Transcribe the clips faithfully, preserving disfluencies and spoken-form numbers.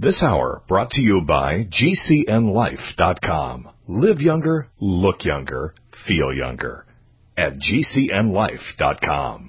This hour brought to you by G C N life dot com. Live younger, look younger, feel younger. At G C N life dot com.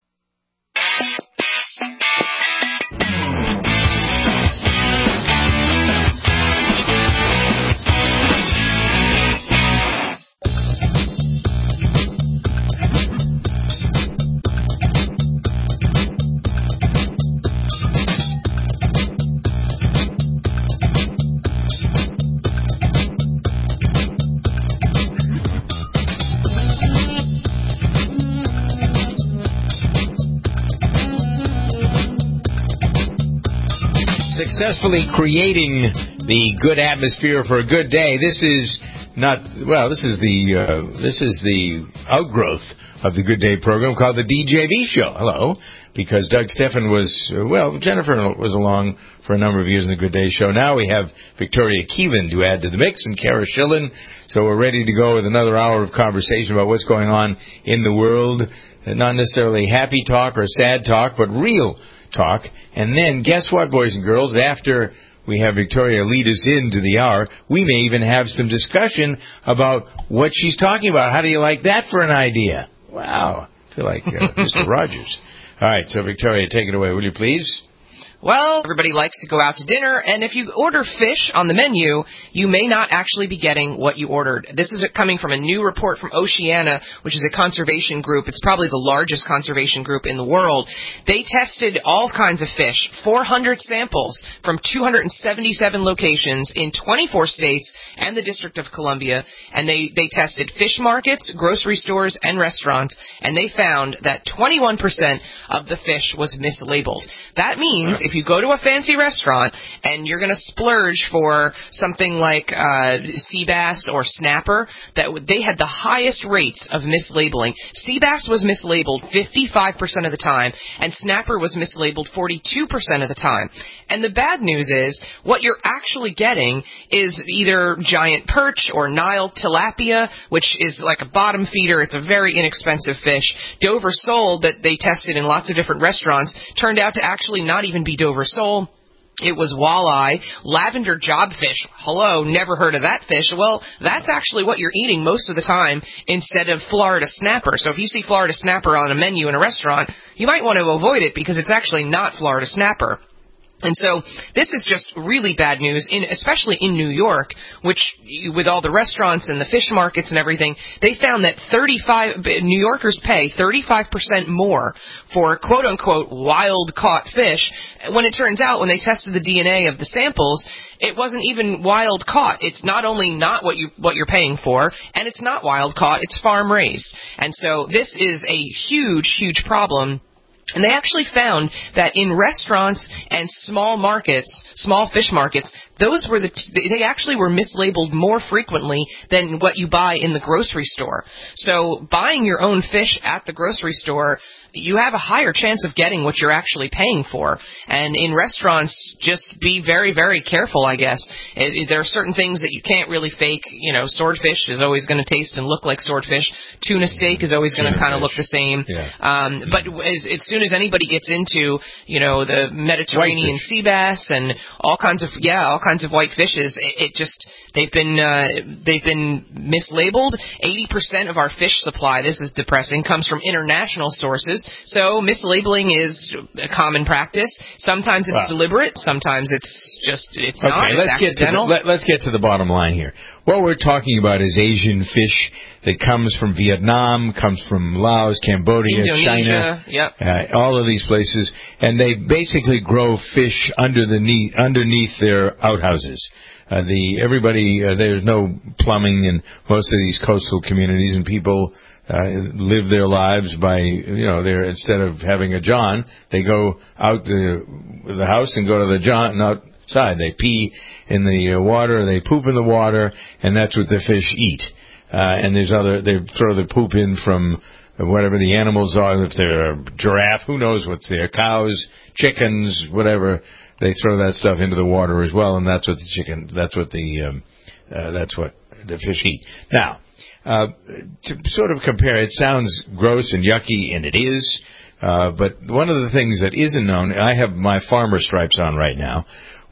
Successfully creating the good atmosphere for a good day. This is not well. This is the uh, this is the outgrowth of the Good Day program called the D J V Show. Hello, because Doug Stephan was uh, well. Jennifer was along for a number of years in the Good Day Show. Now we have Victoria Keelan to add to the mix and Kara Schillen. So we're ready to go with another hour of conversation about what's going on in the world. Not necessarily happy talk or sad talk, but real talk. And then guess what, boys and girls? After we have Victoria lead us into the hour, we may even have some discussion about what she's talking about. How do you like that for an idea? Wow. I feel like uh, Mister Rogers. All right, so Victoria, take it away, will you please? Well, everybody likes to go out to dinner, and if you order fish on the menu, you may not actually be getting what you ordered. This is coming from a new report from Oceana, which is a conservation group. It's probably the largest conservation group in the world. They tested all kinds of fish, four hundred samples from two hundred seventy-seven locations in twenty-four states and the District of Columbia, and they, they tested fish markets, grocery stores, and restaurants, and they found that twenty-one percent of the fish was mislabeled. That means if you go to a fancy restaurant and you're going to splurge for something like uh, sea bass or snapper, that they had the highest rates of mislabeling. Sea bass was mislabeled fifty-five percent of the time, and snapper was mislabeled forty-two percent of the time. And the bad news is, what you're actually getting is either giant perch or Nile tilapia, which is like a bottom feeder. It's a very inexpensive fish. Dover sole that they tested in lots of different restaurants turned out to actually not even be Dover sole. It was walleye, lavender jobfish. Hello, never heard of that fish. Well, that's actually what you're eating most of the time instead of Florida snapper. So if you see Florida snapper on a menu in a restaurant, you might want to avoid it because it's actually not Florida snapper. And so this is just really bad news, in, especially in New York, which with all the restaurants and the fish markets and everything, they found that thirty-five New Yorkers pay thirty-five percent more for quote-unquote wild-caught fish, when it turns out when they tested the D N A of the samples, it wasn't even wild-caught. It's not only not what, you, what you're paying for, and it's not wild-caught, it's farm-raised. And so this is a huge, huge problem. And they actually found that in restaurants and small markets, small fish markets, those were the, they actually were mislabeled more frequently than what you buy in the grocery store. So buying your own fish at the grocery store, you have a higher chance of getting what you're actually paying for. And in restaurants, just be very, very careful, I guess. It, it, there are certain things that you can't really fake. You know, swordfish is always going to taste and look like swordfish. Tuna steak is always going to kind of look the same. Yeah. Um, but as, as soon as anybody gets into, you know, the Mediterranean sea bass and all kinds of, yeah, all kinds of white fishes, it, it just, they've been, uh, they've been mislabeled. eighty percent of our fish supply, this is depressing, comes from international sources. So mislabeling is a common practice. Sometimes it's wow. deliberate. Sometimes it's just, it's okay, not. It's let's accidental. Get to the, let, let's get to the bottom line here. What we're talking about is Asian fish that comes from Vietnam, comes from Laos, Cambodia, Indonesia, China, yep. uh, all of these places. And they basically grow fish under the knee, underneath their outhouses. Uh, the everybody, uh, there's no plumbing in most of these coastal communities, and people Uh, live their lives by, you know, they're, instead of having a john, they go out the the house and go to the john outside. They pee in the water, they poop in the water, and that's what the fish eat. Uh, and there's other, they throw the poop in from whatever the animals are. If they're a giraffe, who knows what's there? Cows, chickens, whatever. They throw that stuff into the water as well, and that's what the chicken, that's what the, um, uh, that's what the fish eat. Now, Uh, to sort of compare, it sounds gross and yucky, and it is, uh, but one of the things that isn't known, I have my farmer stripes on right now,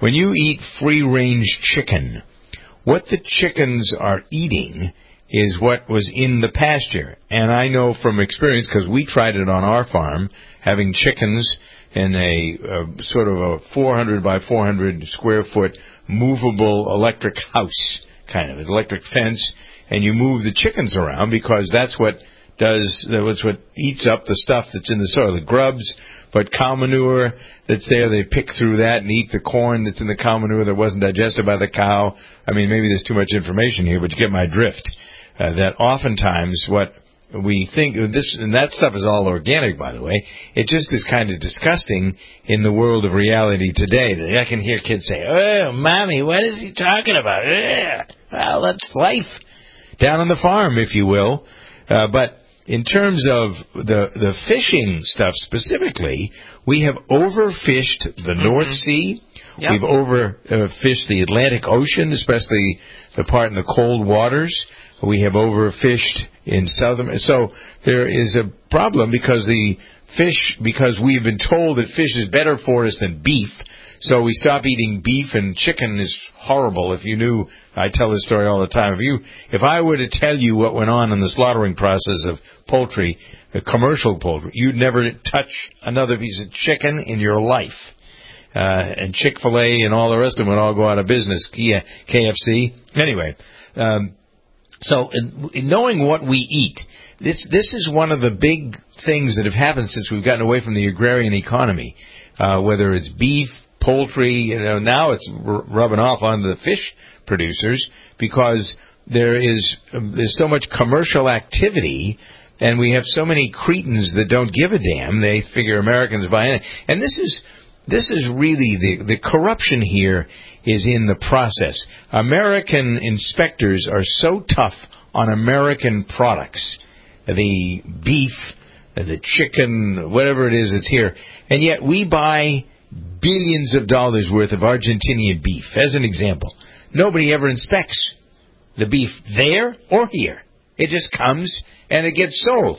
when you eat free-range chicken, what the chickens are eating is what was in the pasture. And I know from experience, because we tried it on our farm, having chickens in a uh, sort of a four hundred by four hundred square foot movable electric house, kind of, an electric fence, and you move the chickens around because that's what does, that's what eats up the stuff that's in the soil, the grubs, but cow manure that's there, they pick through that and eat the corn that's in the cow manure that wasn't digested by the cow. I mean, maybe there's too much information here, but you get my drift. Uh, that oftentimes what we think, this and that stuff is all organic, by the way, it just is kind of disgusting in the world of reality today. I can hear kids say, "Oh, Mommy, what is he talking about?" Ugh. Well, that's life down on the farm, if you will. Uh, but in terms of the the fishing stuff specifically, we have overfished the mm-hmm. North Sea. Yep. We've overfished the Atlantic Ocean, especially the part in the cold waters. We have overfished in southern. So there is a problem because the fish, because we've been told that fish is better for us than beef. So we stop eating beef, and chicken is horrible. If you knew, I tell this story all the time. If you, if I were to tell you what went on in the slaughtering process of poultry, the commercial poultry, you'd never touch another piece of chicken in your life. Uh, and Chick-fil-A and all the rest of them would all go out of business. K F C. Anyway, um, so in, in knowing what we eat, this this is one of the big things that have happened since we've gotten away from the agrarian economy. Uh, whether it's beef, poultry, you know, now it's r- rubbing off onto the fish producers because there is um, there's so much commercial activity, and we have so many cretins that don't give a damn. They figure Americans buy it, and this is. This is really, the, the corruption here is in the process. American inspectors are so tough on American products, the beef, the chicken, whatever it is that's here, and yet we buy billions of dollars worth of Argentinian beef, as an example. Nobody ever inspects the beef there or here. It just comes and it gets sold.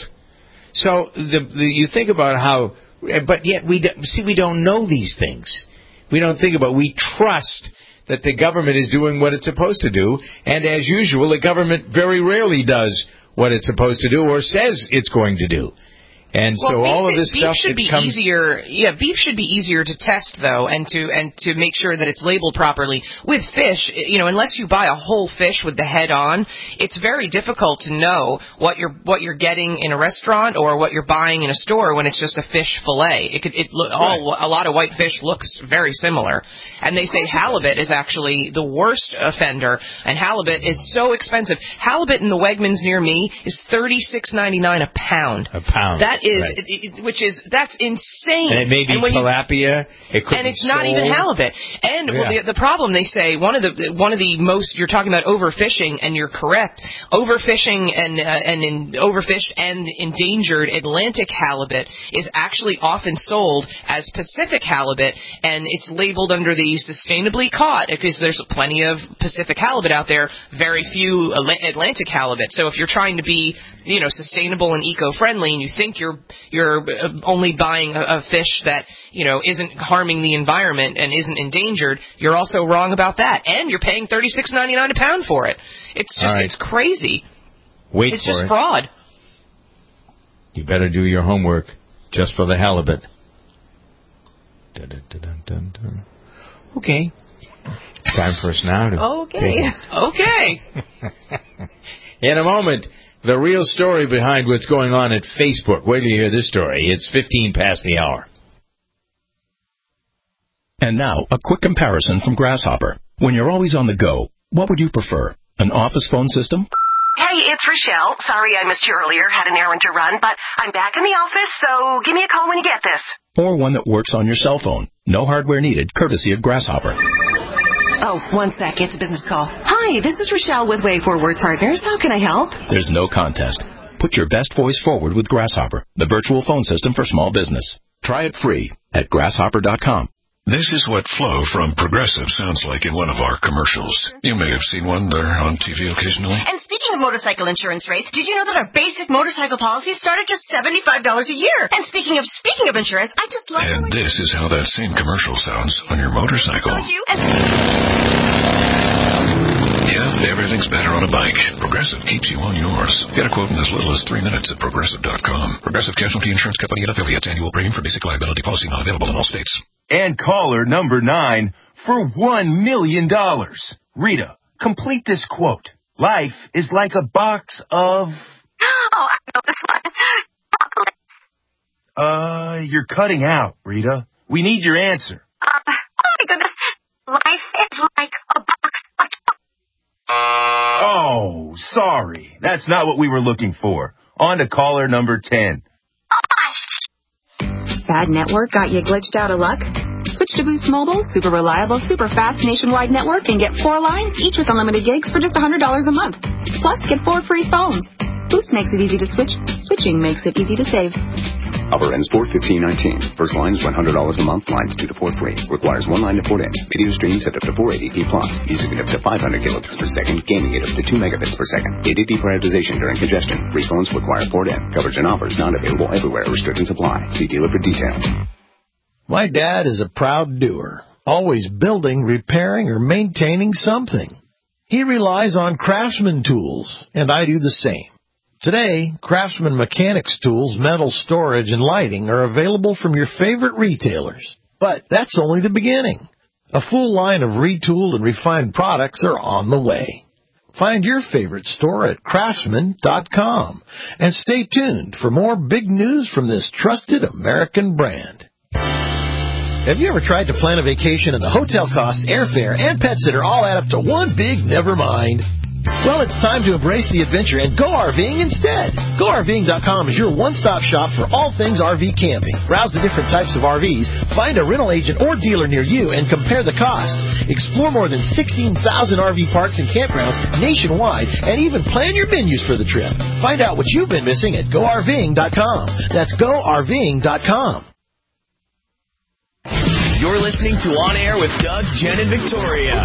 So the, the, you think about how... But yet, we see, we don't know these things. We don't think about, we trust that the government is doing what it's supposed to do, and as usual, the government very rarely does what it's supposed to do or says it's going to do. And well, so beef, all of this beef stuff should be comes easier. Yeah, beef should be easier to test though, and to and to make sure that it's labeled properly. With fish, you know, unless you buy a whole fish with the head on, it's very difficult to know what you're what you're getting in a restaurant or what you're buying in a store when it's just a fish fillet. It could it look all right. A lot of white fish looks very similar, and they say halibut is actually the worst offender, and halibut is so expensive. Halibut in the Wegmans near me is thirty-six ninety-nine a pound. A pound. That is, right. it, it, which is, that's insane. And it may be tilapia. You, it could and it's be not even halibut. And yeah. well, the, the problem, they say, one of the one of the most, you're talking about overfishing, and you're correct. Overfishing and uh, and in, overfished and endangered Atlantic halibut is actually often sold as Pacific halibut, and it's labeled under the sustainably caught because there's plenty of Pacific halibut out there, very few Atlantic halibut. So if you're trying to be, you know, sustainable and eco-friendly, and you think you're you're only buying a, a fish that, you know, isn't harming the environment and isn't endangered, you're also wrong about that. And you're paying thirty-six ninety-nine a pound for it. It's just, right. It's crazy. Wait it's for just it. fraud. You better do your homework just for the halibut. Dun, dun, dun, dun, dun. Okay. It's time for us now to... Okay. Okay. In a moment... The real story behind what's going on at Facebook. Wait till you hear this story. It's fifteen past the hour. And now, a quick comparison from Grasshopper. When you're always on the go, what would you prefer? An office phone system? Hey, it's Rochelle. Sorry I missed you earlier. Had an errand to run, but I'm back in the office, so give me a call when you get this. Or one that works on your cell phone. No hardware needed, courtesy of Grasshopper. Oh, one sec. It's a business call. Hi, this is Rochelle with Way Forward Partners. How can I help? There's no contest. Put your best voice forward with Grasshopper, the virtual phone system for small business. Try it free at grasshopper dot com. This is what Flo from Progressive sounds like in one of our commercials. You may have seen one there on T V occasionally. And speaking of motorcycle insurance rates, did you know that our basic motorcycle policies start at just seventy-five dollars a year? And speaking of speaking of insurance, I just love... And this is how that same commercial sounds on your motorcycle. Don't you? And... Yeah, everything's better on a bike. Progressive keeps you on yours. Get a quote in as little as three minutes at Progressive dot com. Progressive Casualty Insurance Company and affiliates. Annual premium for basic liability policy not available in all states. And caller number nine for one million dollars. Rita, complete this quote. Life is like a box of... Oh, I know this one. Chocolate. Uh, you're cutting out, Rita. We need your answer. Uh, oh, my goodness. Life is like a box of chocolate. Oh, sorry. That's not what we were looking for. On to caller number ten. Bad network got you glitched out of luck? Switch to Boost Mobile, super reliable, super fast nationwide network, and get four lines, each with unlimited gigs for just one hundred dollars a month. Plus, get four free phones. Boost makes it easy to switch. Switching makes it easy to save. Offer ends four fifteen nineteen. First line is one hundred dollars a month. Lines two to four free. Requires one line to port in. Video stream set up to four eighty p plus. Music at up to five hundred kilobits per second. Gaming at up to two megabits per second. A D D prioritization during congestion. Free phones require port in. Coverage and offers not available everywhere. Restrictions apply. See dealer for details. My dad is a proud doer, always building, repairing, or maintaining something. He relies on Craftsman tools, and I do the same. Today, Craftsman Mechanics tools, metal storage, and lighting are available from your favorite retailers. But that's only the beginning. A full line of retooled and refined products are on the way. Find your favorite store at craftsman dot com and stay tuned for more big news from this trusted American brand. Have you ever tried to plan a vacation and the hotel costs, airfare, and pet sitter all add up to one big never mind? Well, it's time to embrace the adventure and go RVing instead. Go R V ing dot com is your one-stop shop for all things R V camping. Browse the different types of R Vs, find a rental agent or dealer near you, and compare the costs. Explore more than sixteen thousand R V parks and campgrounds nationwide, and even plan your menus for the trip. Find out what you've been missing at go R V ing dot com. That's go R V ing dot com. You're listening to On Air with Doug, Jen, and Victoria.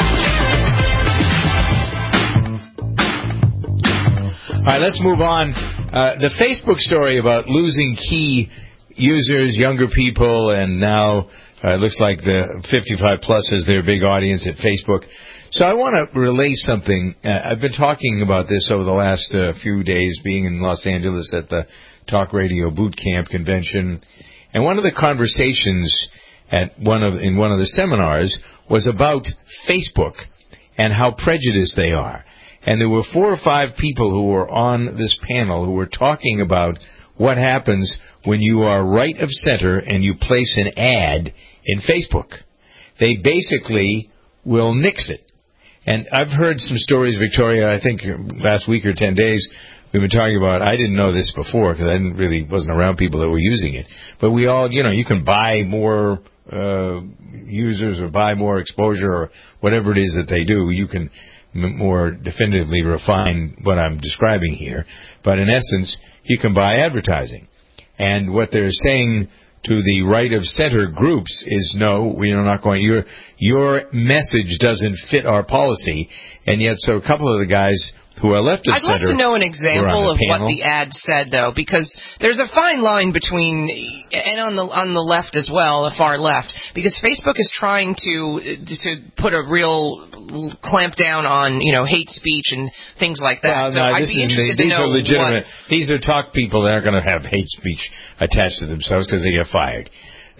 All right, let's move on. Uh, the Facebook story about losing key users, younger people, and now uh, it looks like the fifty-five plus is their big audience at Facebook. So I want to relay something. Uh, I've been talking about this over the last uh, few days, being in Los Angeles at the Talk Radio Boot Camp convention, and one of the conversations at one of in one of the seminars was about Facebook and how prejudiced they are. And there were four or five people who were on this panel who were talking about what happens when you are right of center and you place an ad in Facebook. They basically will nix it. And I've heard some stories, Victoria, I think last week or ten days, we've been talking about, I didn't know this before because I didn't really wasn't around people that were using it. But we all, you know, you can buy more uh users or buy more exposure or whatever it is that they do. You can m- more definitively refine what I'm describing here. But in essence, you can buy advertising. And what they're saying to the right of center groups is, no, we're not going, your, your message doesn't fit our policy. And yet, so a couple of the guys who are left of I'd center. I'd like to know an example of panel. what the ad said, though, because there's a fine line between, and on the on the left as well, the far left, because Facebook is trying to to put a real clamp down on, you know, hate speech and things like that. Well, so no, I'd be interested the, to these know are legitimate. what... These are talk people that aren't going to have hate speech attached to themselves because they get fired.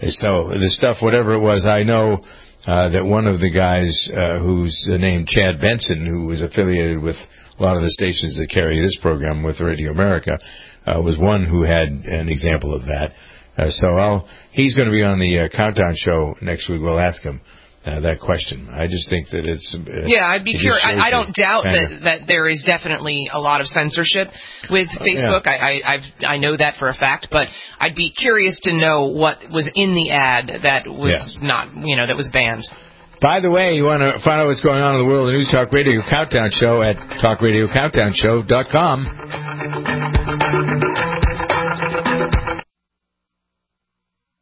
So the stuff, whatever it was, I know uh, that one of the guys uh, who's named Chad Benson, who was affiliated with a lot of the stations that carry this program with Radio America, uh, was one who had an example of that. Uh, so I'll, he's going to be on the uh, Countdown show next week. We'll ask him uh, that question. I just think that it's... Uh, yeah, I'd be curious. I, I don't doubt that, of, that there is definitely a lot of censorship with Facebook. Yeah. I, I, I've, I know that for a fact, but I'd be curious to know what was in the ad that was yeah. not, you know, that was banned. By the way, you want to find out what's going on in the world of News Talk Radio Countdown Show at talk radio countdown show dot com.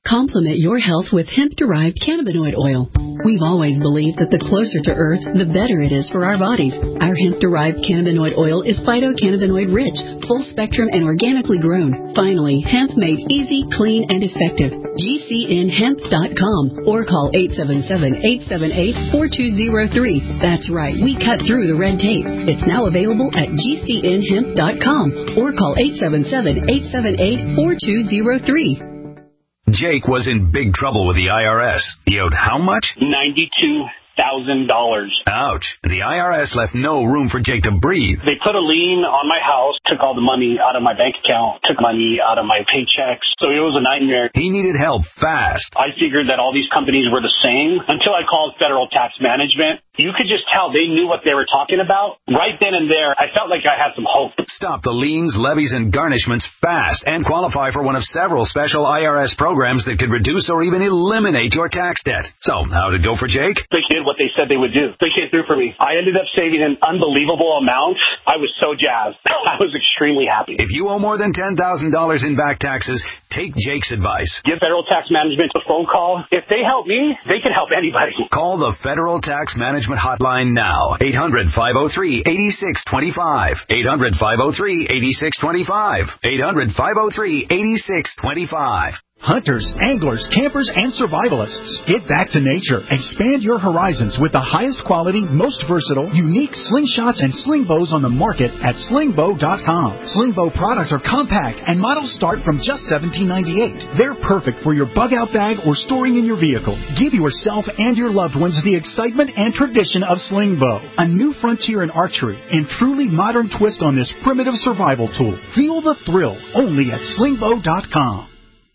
Complement your health with hemp-derived cannabinoid oil. We've always believed that the closer to Earth, the better it is for our bodies. Our hemp-derived cannabinoid oil is phytocannabinoid-rich, full-spectrum, and organically grown. Finally, hemp made easy, clean, and effective. G C N hemp dot com or call eight seven seven, eight seven eight, four two zero three. That's right, we cut through the red tape. It's now available at G C N hemp dot com or call eight seven seven, eight seven eight, four two zero three. Jake was in big trouble with the I R S. He owed how much? ninety-two thousand dollars. Ouch. The I R S left no room for Jake to breathe. They put a lien on my house, took all the money out of my bank account, took money out of my paychecks. So it was a nightmare. He needed help fast. I figured that all these companies were the same until I called Federal Tax Management. You could just tell they knew what they were talking about. Right then and there, I felt like I had some hope. Stop the liens, levies, and garnishments fast and qualify for one of several special I R S programs that could reduce or even eliminate your tax debt. So, how'd it go for Jake? They did what they said they would do. They came through for me. I ended up saving an unbelievable amount. I was so jazzed. I was extremely happy. If you owe more than ten thousand dollars in back taxes, take Jake's advice. Give Federal Tax Management a phone call. If they help me, they can help anybody. Call the Federal Tax Management Hotline now. eight hundred, five oh three, eight six two five. eight hundred, five oh three, eight six two five. eight hundred, five oh three, eight six two five. Hunters, anglers, campers, and survivalists. Get back to nature. Expand your horizons with the highest quality, most versatile, unique slingshots and sling bows on the market at sling bow dot com. Sling bow products are compact and models start from just seventeen ninety-eight. They're perfect for your bug-out bag or storing in your vehicle. Give yourself and your loved ones the excitement and tradition of sling bow. A new frontier in archery and truly modern twist on this primitive survival tool. Feel the thrill only at sling bow dot com.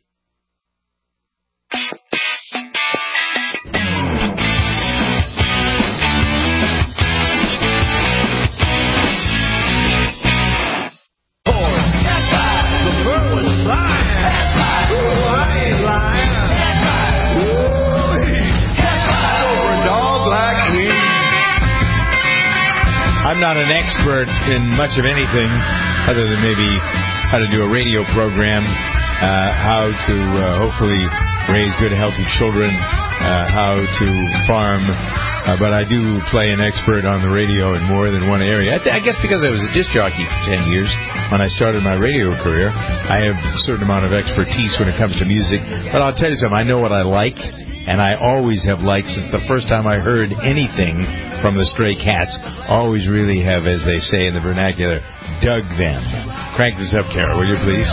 I'm not an expert in much of anything other than maybe how to do a radio program, uh, how to uh, hopefully raise good, healthy children, uh, how to farm, uh, but I do play an expert on the radio in more than one area. I, th- I guess because I was a disc jockey for ten years when I started my radio career, I have a certain amount of expertise when it comes to music. But I'll tell you something, I know what I like. And I always have liked, since the first time I heard anything from the Stray Cats, always really have, as they say in the vernacular, dug them. Crank this up, Kara, will you please?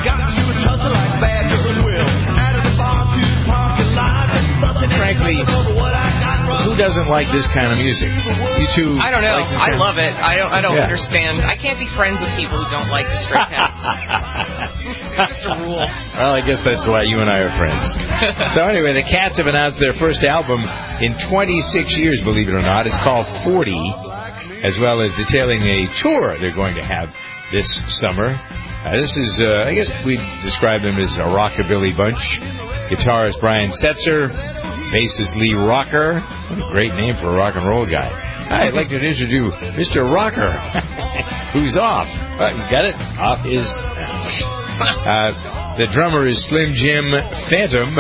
Frankly, who doesn't like this kind of music? You two? I don't know. Like I love it. I don't. I don't yeah. understand. I can't be friends with people who don't like the Stray Cats. It's just a rule. Well, I guess that's why you and I are friends. So anyway, the Cats have announced their first album in twenty-six years, believe it or not. It's called forty, as well as detailing a tour they're going to have this summer. Uh, this is, uh, I guess we'd describe them as a rockabilly bunch. Guitarist Brian Setzer, bassist Lee Rocker. What a great name for a rock and roll guy. I'd like to introduce Mister Rocker, who's off. Uh, you got it? Off his... Uh, the drummer is Slim Jim Phantom.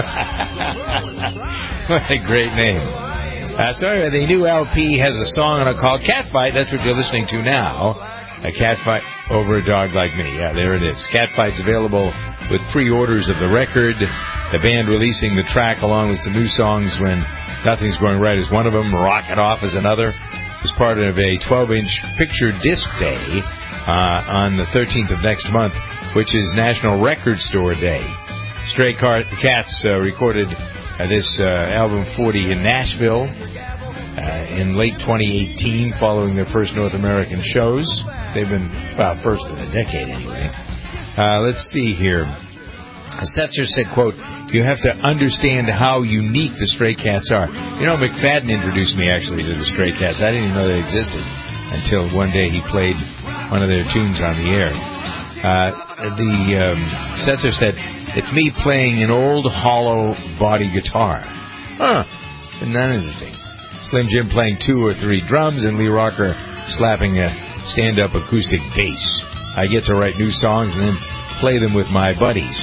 What a great name. Uh, so anyway, the new L P has a song on it called Catfight. That's what you're listening to now. A Catfight over a Dog Like Me. Yeah, there it is. Catfight's available with pre-orders of the record. The band releasing the track along with some new songs when Nothing's Going Right is one of them. Rock It Off is another. It's part of a twelve-inch picture disc day uh, on the thirteenth of next month, which is National Record Store Day. Stray Cats uh, recorded uh, this uh, album forty in Nashville uh, in late twenty eighteen, following their first North American shows. They've been, well, first in a decade anyway. Uh, let's see here. Setzer said, quote, "You have to understand how unique the Stray Cats are." You know, McFadden introduced me actually to the Stray Cats. I didn't even know they existed until one day he played one of their tunes on the air. Uh, the um, Setzer said, "It's me playing an old hollow body guitar." Huh. Isn't that interesting? Slim Jim playing two or three drums and Lee Rocker slapping a stand-up acoustic bass. I get to write new songs and then play them with my buddies.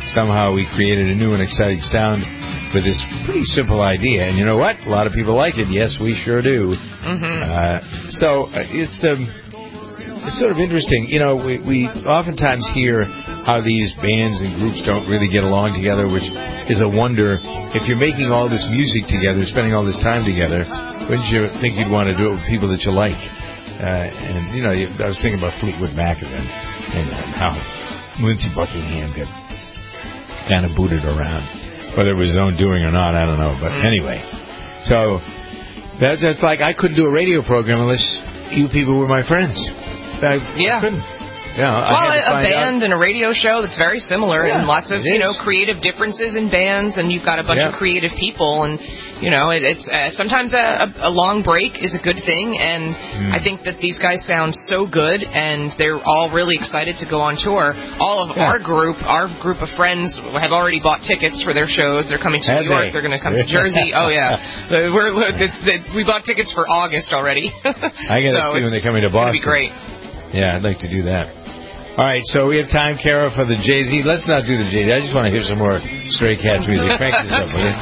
somehow we created a new and exciting sound with this pretty simple idea. And you know what? A lot of people like it. Yes, we sure do. Mm-hmm. Uh, so uh, it's um, it's sort of interesting. You know, we, we oftentimes hear how these bands and groups don't really get along together, which is a wonder. If you're making all this music together, spending all this time together, wouldn't you think you'd want to do it with people that you like? Uh, and, you know, I was thinking about Fleetwood Mac and, and how Lindsey Buckingham got kind of booted around. Whether it was his own doing or not, I don't know. But anyway, so that's just like I couldn't do a radio program unless you people were my friends. I yeah. couldn't. Yeah, well, I had to a find band out. and a radio show that's very similar, Yeah, and lots of it you know is. creative differences in bands, and you've got a bunch Yeah. of creative people, and you know it, it's uh, sometimes a, a long break is a good thing, and Mm. I think that these guys sound so good, and they're all really excited to go on tour. All of Yeah. our group, our group of friends, have already bought tickets for their shows. They're coming to Have New York. they? They're going to come to Jersey. Oh yeah, Uh, we're, we're it's, it, we bought tickets for August already. I got to so see when it's they're coming to gonna Boston. be great. Yeah, I'd like to do that. All right, so we have time, Kara, for the Jay-Z. Let's not do the Jay-Z. I just want to hear some more Stray Cats music. Crank this up, will you?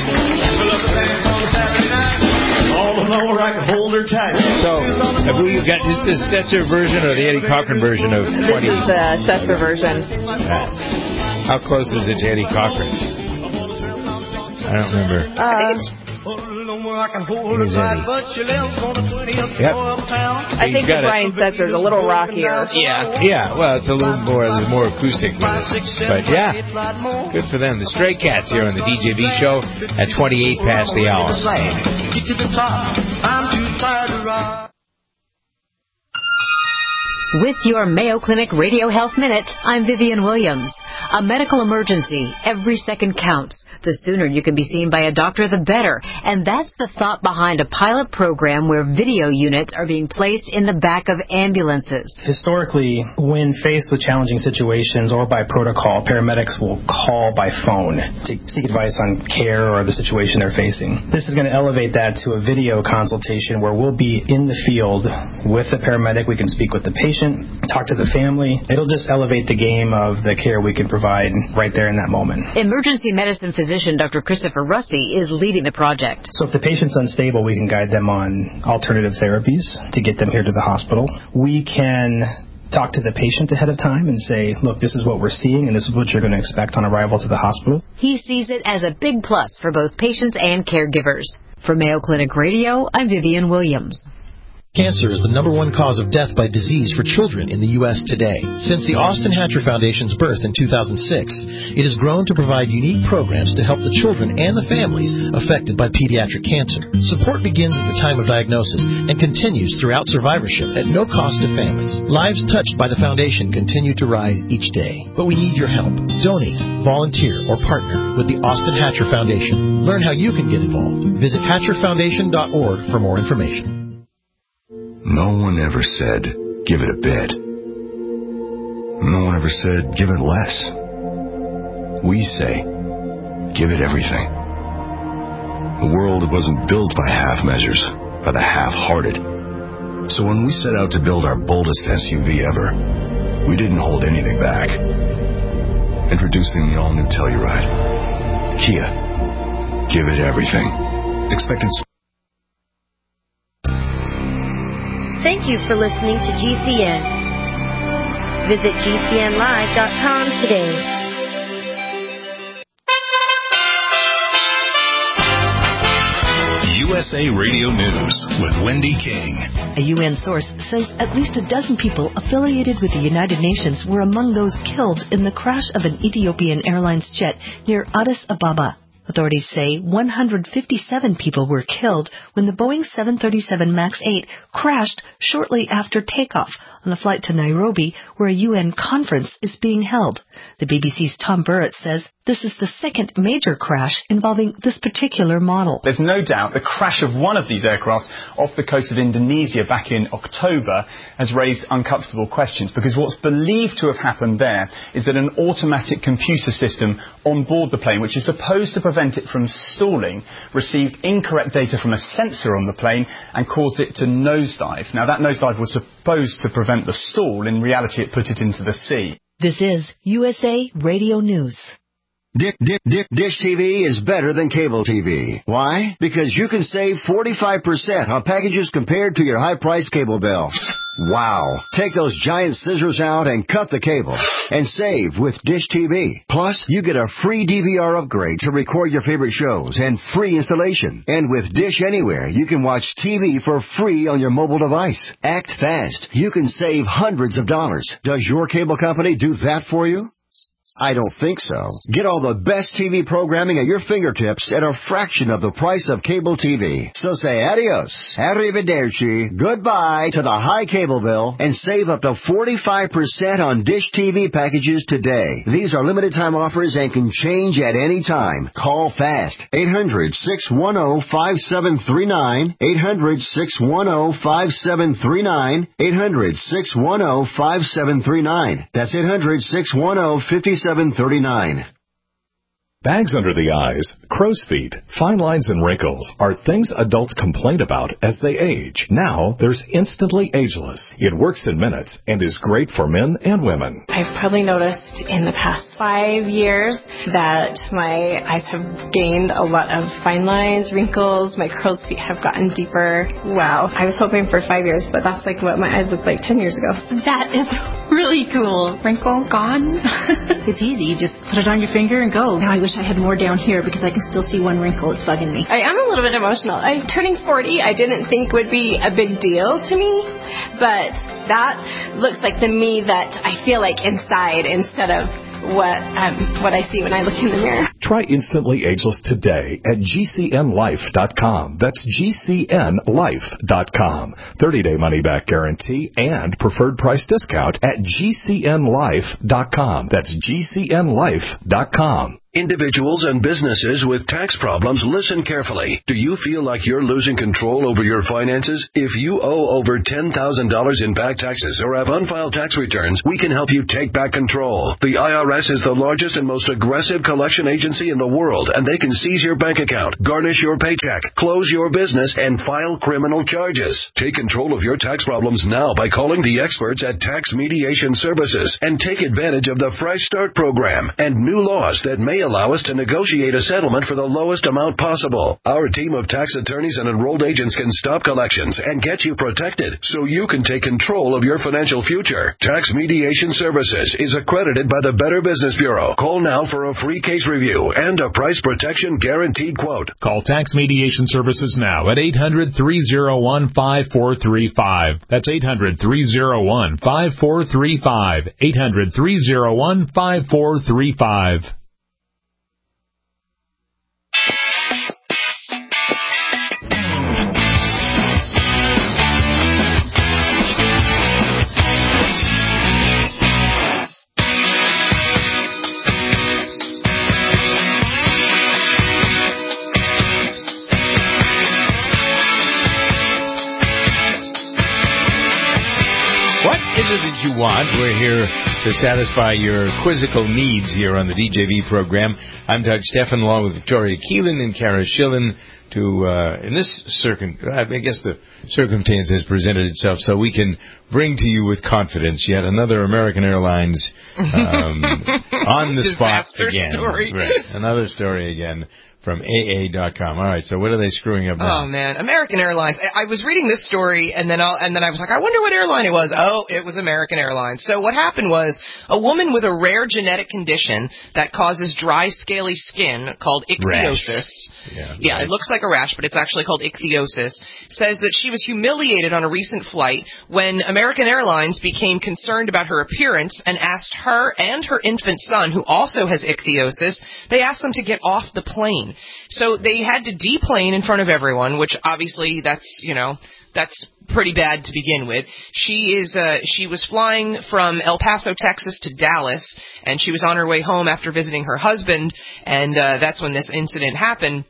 So, have we got this the Setzer version or the Eddie Cochran version of twenty? This is the Setzer version. Uh, how close is it to Eddie Cochran? I don't remember. Uh, I think it's Who's Eddie? Yep. I think that Brian Setzer is a little rockier. Yeah. Yeah, well, it's a little more, there's more acoustic with it. But yeah, good for them. The Stray Cats here on the D J B show at twenty-eight past the hour. With your Mayo Clinic Radio Health Minute, I'm Vivian Williams. A medical emergency. Every second counts. The sooner you can be seen by a doctor, the better. And that's the thought behind a pilot program where video units are being placed in the back of ambulances. Historically, when faced with challenging situations or by protocol, paramedics will call by phone to seek advice on care or the situation they're facing. This is going to elevate that to a video consultation where we'll be in the field with the paramedic. We can speak with the patient, talk to the family. It'll just elevate the game of the care we can provide right there in that moment. Emergency medicine physician Doctor Christopher Russi is leading the project. So if the patient's unstable, we can guide them on alternative therapies to get them here to the hospital. We can talk to the patient ahead of time and say, look, this is what we're seeing and this is what you're going to expect on arrival to the hospital. He sees it as a big plus for both patients and caregivers. For Mayo Clinic Radio, I'm Vivian Williams. Cancer is the number one cause of death by disease for children in the U S today. Since the Austin Hatcher Foundation's birth in two thousand six, it has grown to provide unique programs to help the children and the families affected by pediatric cancer. Support begins at the time of diagnosis and continues throughout survivorship at no cost to families. Lives touched by the foundation continue to rise each day. But we need your help. Donate, volunteer, or partner with the Austin Hatcher Foundation. Learn how you can get involved. Visit hatcher foundation dot org for more information. No one ever said, give it a bit. No one ever said, give it less. We say, give it everything. The world wasn't built by half measures, by the half-hearted. So when we set out to build our boldest S U V ever, we didn't hold anything back. Introducing the all-new Telluride. Kia. Give it everything. Expected... Thank you for listening to G C N. Visit G C N live dot com today. U S A Radio News with Wendy King. A U N source says at least a dozen people affiliated with the United Nations were among those killed in the crash of an Ethiopian Airlines jet near Addis Ababa. Authorities say one hundred fifty-seven people were killed when the Boeing seven thirty-seven MAX eight crashed shortly after takeoff on a flight to Nairobi, where a U N conference is being held. The B B C's Tom Burrett says this is the second major crash involving this particular model. There's no doubt the crash of one of these aircraft off the coast of Indonesia back in October has raised uncomfortable questions, because what's believed to have happened there is that an automatic computer system on board the plane, which is supposed to prevent it from stalling, received incorrect data from a sensor on the plane and caused it to nosedive. Now, that nosedive was supposed to prevent the stall. In reality, it put it into the sea. This is U S A Radio News. Dick, Dick, Dick, Dish T V is better than cable T V. Why? Because you can save forty-five percent on packages compared to your high-priced cable bill. Wow. Take those giant scissors out and cut the cable and save with Dish T V. Plus, you get a free D V R upgrade to record your favorite shows and free installation. And with Dish Anywhere, you can watch T V for free on your mobile device. Act fast. You can save hundreds of dollars. Does your cable company do that for you? I don't think so. Get all the best T V programming at your fingertips at a fraction of the price of cable T V. So say adios, arrivederci, goodbye to the high cable bill and save up to forty-five percent on Dish T V packages today. These are limited time offers and can change at any time. Call fast. eight hundred, six one zero, five seven three nine. eight hundred, six one zero, five seven three nine. eight hundred, six one zero, five seven three nine. That's eight hundred, six one zero, five seven three nine. Bags under the eyes, crow's feet, fine lines and wrinkles are things adults complain about as they age. Now, there's Instantly Ageless. It works in minutes and is great for men and women. I've probably noticed in the past five years that my eyes have gained a lot of fine lines, wrinkles, my crow's feet have gotten deeper. Wow. I was hoping for five years, but that's like what my eyes looked like ten years ago. That is really cool. Wrinkle gone. It's easy. You just put it on your finger and go. Now I wish I had more down here because I can still see one wrinkle. It's bugging me. I am a little bit emotional. I'm turning forty. I didn't think would be a big deal to me, but that looks like the me that I feel like inside instead of what um, what I see when I look in the mirror. Try Instantly Ageless today at G C N life dot com. That's G C N life dot com. thirty-day money-back guarantee and preferred price discount at G C N life dot com. That's G C N life dot com. Individuals and businesses with tax problems, listen carefully. Do you feel like you're losing control over your finances? If you owe over ten thousand dollars in back taxes or have unfiled tax returns, we can help you take back control. The I R S is the largest and most aggressive collection agency in the world, and they can seize your bank account, garnish your paycheck, close your business, and file criminal charges. Take control of your tax problems now by calling the experts at Tax Mediation Services and take advantage of the Fresh Start program and new laws that may allow us to negotiate a settlement for the lowest amount possible. Our team of tax attorneys and enrolled agents can stop collections and get you protected so you can take control of your financial future. Tax Mediation Services is accredited by the Better Business Bureau. Call now for a free case review and a price protection guaranteed quote. Call Tax Mediation Services now at eight hundred, three oh one, five four three five. That's eight hundred, three oh one, five four three five. eight hundred, three oh one, five four three five. That you want. We're here to satisfy your quizzical needs here on the D J V program. I'm Doug Steffen, along with Victoria Keelan and Kara Schillen. To uh, in this circum, I guess the circumstance has presented itself, so we can bring to you with confidence yet another American Airlines um, on the spot again. Story. Right, another story again. From A A dot com. All right, so what are they screwing up now? Oh, man. American Airlines. I, I was reading this story, and then I'll, and then I was like, I wonder what airline it was. Oh, it was American Airlines. So what happened was a woman with a rare genetic condition that causes dry, scaly skin called ichthyosis. Yeah, yeah right. It looks like a rash, but it's actually called ichthyosis. Says that she was humiliated on a recent flight when American Airlines became concerned about her appearance and asked her and her infant son, who also has ichthyosis, they asked them to get off the plane. So they had to deplane in front of everyone, which obviously that's, you know, that's pretty bad to begin with. She is, uh, she was flying from El Paso, Texas to Dallas, and she was on her way home after visiting her husband, and, uh, that's when this incident happened.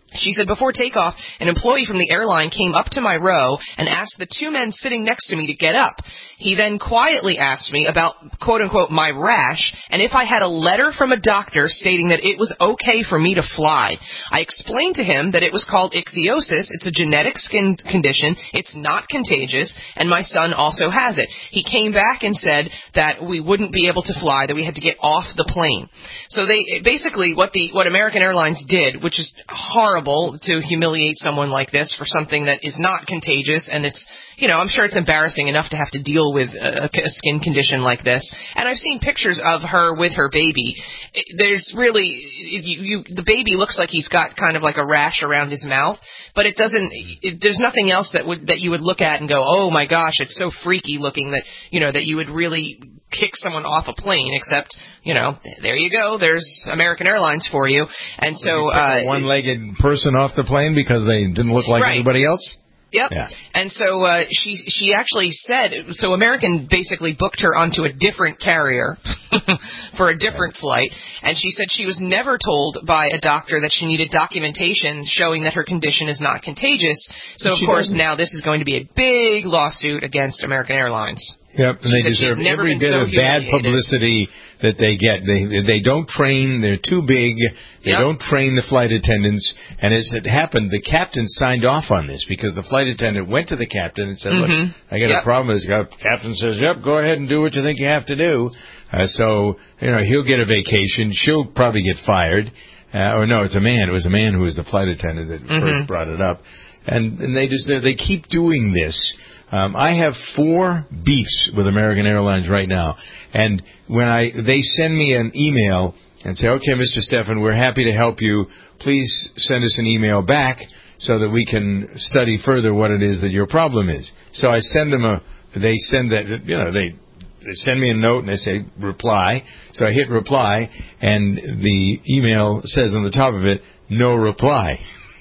She said, before takeoff, an employee from the airline came up to my row and asked the two men sitting next to me to get up. He then quietly asked me about, quote-unquote, my rash, and if I had a letter from a doctor stating that it was okay for me to fly. I explained to him that it was called ichthyosis. It's a genetic skin condition. It's not contagious, and my son also has it. He came back and said that we wouldn't be able to fly, that we had to get off the plane. So they basically, what the what American Airlines did, which is horrible to humiliate someone like this for something that is not contagious, and it's, you know, I'm sure it's embarrassing enough to have to deal with a, a skin condition like this. And I've seen pictures of her with her baby. There's really, you, you, the baby looks like he's got kind of like a rash around his mouth, but it doesn't, it, there's nothing else that would, that you would look at and go, oh my gosh, it's so freaky looking that, you know, that you would really kick someone off a plane, except, you know, there you go, there's American Airlines for you. And so, uh, a one-legged person off the plane because they didn't look like right. anybody else? Yep. Yeah. And so uh, she she actually said, so American basically booked her onto a different carrier for a different flight, and she said she was never told by a doctor that she needed documentation showing that her condition is not contagious. So, of She course, doesn't. now this is going to be a big lawsuit against American Airlines. Yep, and She they said she'd deserve never every been bit so of bad humiliated. publicity that they get. They they don't train. They're too big. They Yep. don't train the flight attendants. And as it happened, the captain signed off on this because the flight attendant went to the captain and said, Mhm. look, I got Yep. a problem with this guy. The captain says, yep, go ahead and do what you think you have to do. Uh, so, you know, he'll get a vacation. She'll probably get fired. Uh, or no, it's a man. It was a man who was the flight attendant that Mhm. first brought it up. And, and they just, they keep doing this. Um, I have four beefs with American Airlines right now, and when I they send me an email and say, "Okay, Mister Stephan, we're happy to help you. Please send us an email back so that we can study further what it is that your problem is." So I send them a. They send that you know they. They send me a note and they say reply. So I hit reply, and the email says on the top of it, "No reply."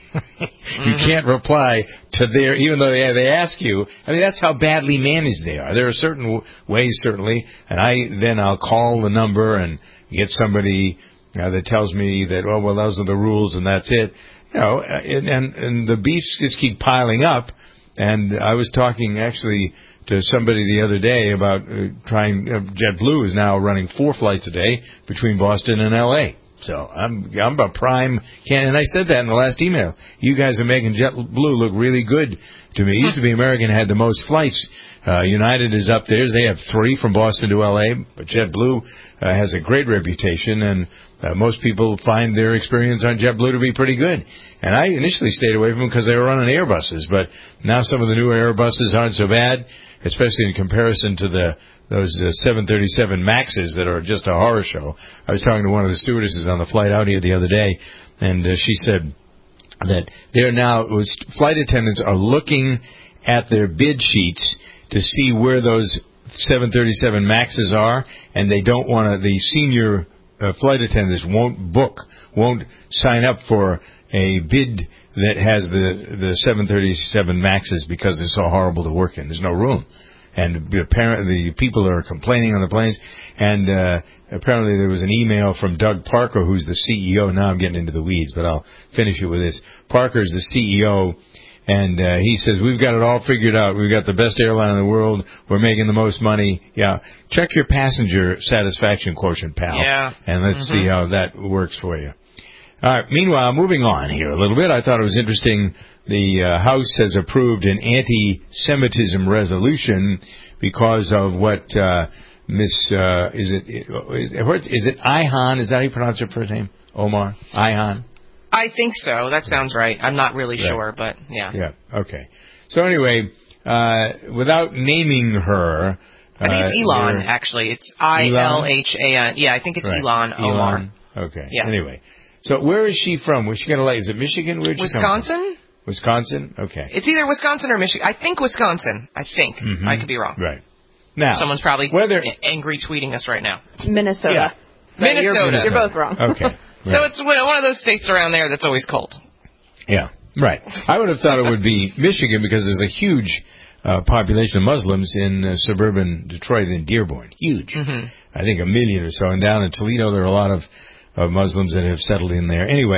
You can't reply to their, even though they, they ask you. I mean, that's how badly managed they are. There are certain w- ways, certainly, and I then I'll call the number and get somebody uh, that tells me that, oh, well, those are the rules and that's it. You know, and, and, and the beefs just keep piling up. And I was talking actually to somebody the other day about uh, trying, uh, JetBlue is now running four flights a day between Boston and L A So I'm I'm a prime can, and I said that in the last email. You guys are making JetBlue look really good to me. It used to be American had the most flights. Uh, United is up there. They have three from Boston to L A, but JetBlue uh, has a great reputation, and uh, most people find their experience on JetBlue to be pretty good. And I initially stayed away from them because they were running Airbuses, but now some of the newer Airbuses aren't so bad, especially in comparison to the those uh, seven thirty-seven Maxes that are just a horror show. I was talking to one of the stewardesses on the flight out here the other day, and uh, she said that they're now, was, flight attendants are looking at their bid sheets to see where those seven thirty-seven Maxes are, and they don't want to, the senior uh, flight attendants won't book, won't sign up for a bid that has the, the seven thirty-seven Maxes because they're so horrible to work in. There's no room. And the, parent, the people are complaining on the planes. And uh, apparently there was an email from Doug Parker, who's the C E O. Now I'm getting into the weeds, but I'll finish it with this. Parker's the C E O, and uh, he says, we've got it all figured out. We've got the best airline in the world. We're making the most money. Yeah, check your passenger satisfaction quotient, pal. Yeah. And let's Mm-hmm. see how that works for you. All right, meanwhile, moving on here a little bit, I thought it was interesting. The uh, House has approved an anti-Semitism resolution because of what uh, Miss uh, is it is it, is it Ihan? Is that how you pronounce her first name? Omar Ihan. I think so. That sounds right. I'm not really Right. sure, but yeah. Yeah. Okay. So anyway, uh, without naming her, I think it's uh, Elon, they're- actually. It's I L H A N. Yeah, I think it's Right. Elon Omar. Elon. Okay. Yeah. Anyway, so where is she from? Where's she got a leg? Is it Michigan? Where'd she come from? Wisconsin? Wisconsin? Okay. It's either Wisconsin or Michigan. I think Wisconsin. I think. Mhm. I could be wrong. Right. Now, Someone's probably whether a- angry tweeting us right now. Minnesota. Yeah. So Minnesota. You're, you're both wrong. Okay. So Right. it's one one of those states around there that's always cold. Yeah, right. I would have thought it would be Michigan because there's a huge uh, population of Muslims in uh, suburban Detroit and Dearborn. Huge. Mm-hmm. I think a million or so. And down in Toledo, there are a lot of, of Muslims that have settled in there. Anyway,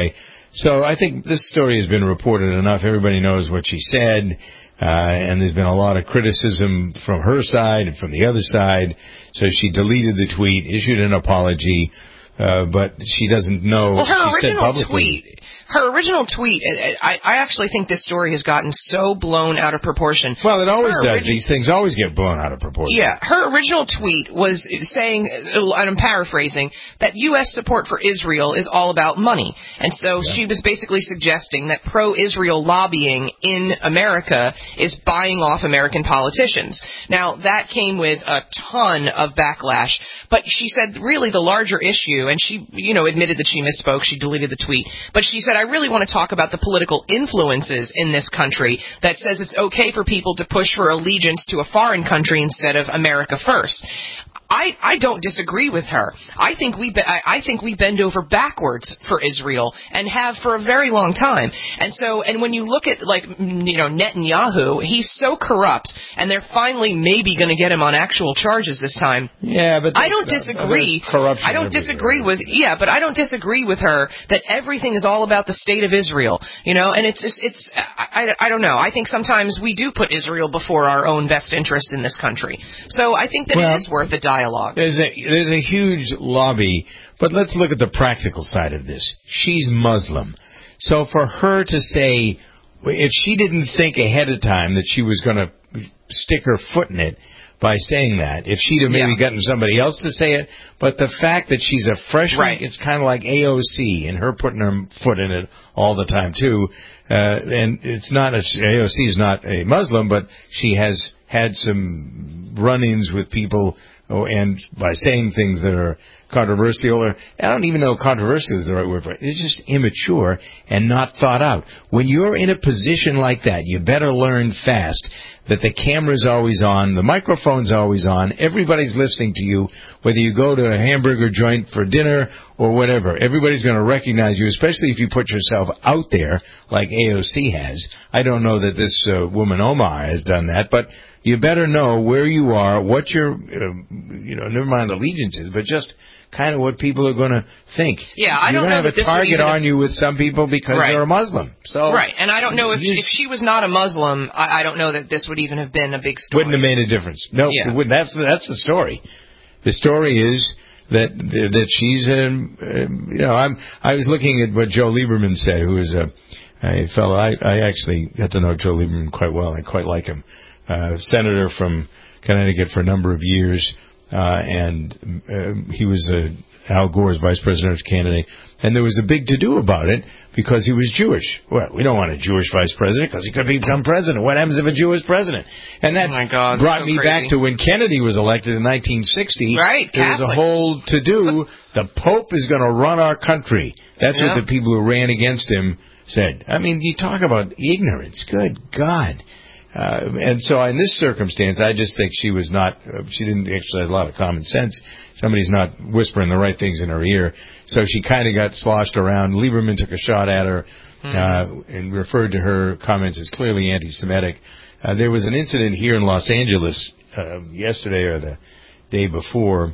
So I think this story has been reported enough. Everybody knows what she said. Uh, and there's been a lot of criticism from her side and from the other side. So she deleted the tweet, issued an apology, uh, but she doesn't know. Well, her she original said publicly, tweet. Her original tweet, I, I actually think this story has gotten so blown out of proportion. Well, it always her does. Origi- These things always get blown out of proportion. Yeah, her original tweet was saying, and I'm paraphrasing, that U S support for Israel is all about money. And so yeah. she was basically suggesting that pro-Israel lobbying in America is buying off American politicians. Now, that came with a ton of backlash. But she said really the larger issue, and she, you know, admitted that she misspoke. She deleted the tweet. But she said, I really want to talk about the political influences in this country that says it's okay for people to push for allegiance to a foreign country instead of America first. I, I don't disagree with her. I think we be, I, I think we bend over backwards for Israel and have for a very long time. And so, and when you look at like you know Netanyahu, he's so corrupt, and they're finally maybe going to get him on actual charges this time. Yeah, but I don't disagree. Corruption I don't disagree with yeah, but I don't disagree with her that everything is all about the state of Israel. You know, and it's it's, it's I, I, I don't know. I think sometimes we do put Israel before our own best interests in this country. So I think that well, it is worth a dialogue. There's a there's a huge lobby, but let's look at the practical side of this. She's Muslim. So for her to say, if she didn't think ahead of time that she was going to stick her foot in it by saying that, if she'd have maybe yeah. gotten somebody else to say it, but the fact that she's a freshman, right. it's kind of like A O C and her putting her foot in it all the time too. Uh, and it's not, a, A O C is not a Muslim, but she has had some run-ins with people. Oh, and by saying things that are controversial, or I don't even know controversial is the right word for it. It's just immature and not thought out. When you're in a position like that, you better learn fast that the camera's always on, the microphone's always on, everybody's listening to you, whether you go to a hamburger joint for dinner or whatever. Everybody's going to recognize you, especially if you put yourself out there like A O C has. I don't know that this uh, woman Omar has done that, but you better know where you are, what your, uh, you know, never mind allegiances, but just kind of what people are going to think. Yeah, I you're don't know. You're going to to have a target on you with some people because right. you're a Muslim. So right, and I don't know if if she was not a Muslim, I, I don't know that this would even have been a big story. Wouldn't have made a difference. No, yeah. it wouldn't. That's that's the story. The story is that that she's a, um, you know, I'm I was looking at what Joe Lieberman said, who is a, a fellow. I, I actually got to know Joe Lieberman quite well. I quite like him. Uh, senator from Connecticut for a number of years, uh, and uh, he was uh, Al Gore's vice presidential candidate. And there was a big to-do about it because he was Jewish. Well, we don't want a Jewish vice president because he could become president. What happens if a Jew is president? And that oh my God, brought so me crazy. back to when Kennedy was elected in nineteen sixty. Right, there was a whole to-do. The Pope is going to run our country. That's yeah. what the people who ran against him said. I mean, you talk about ignorance. Good God. Uh, and so in this circumstance, I just think she was not, uh, she didn't actually have a lot of common sense. Somebody's not whispering the right things in her ear. So she kind of got sloshed around. Lieberman took a shot at her, mm-hmm. uh, and referred to her comments as clearly anti-Semitic. Uh, there was an incident here in Los Angeles, uh, yesterday or the day before.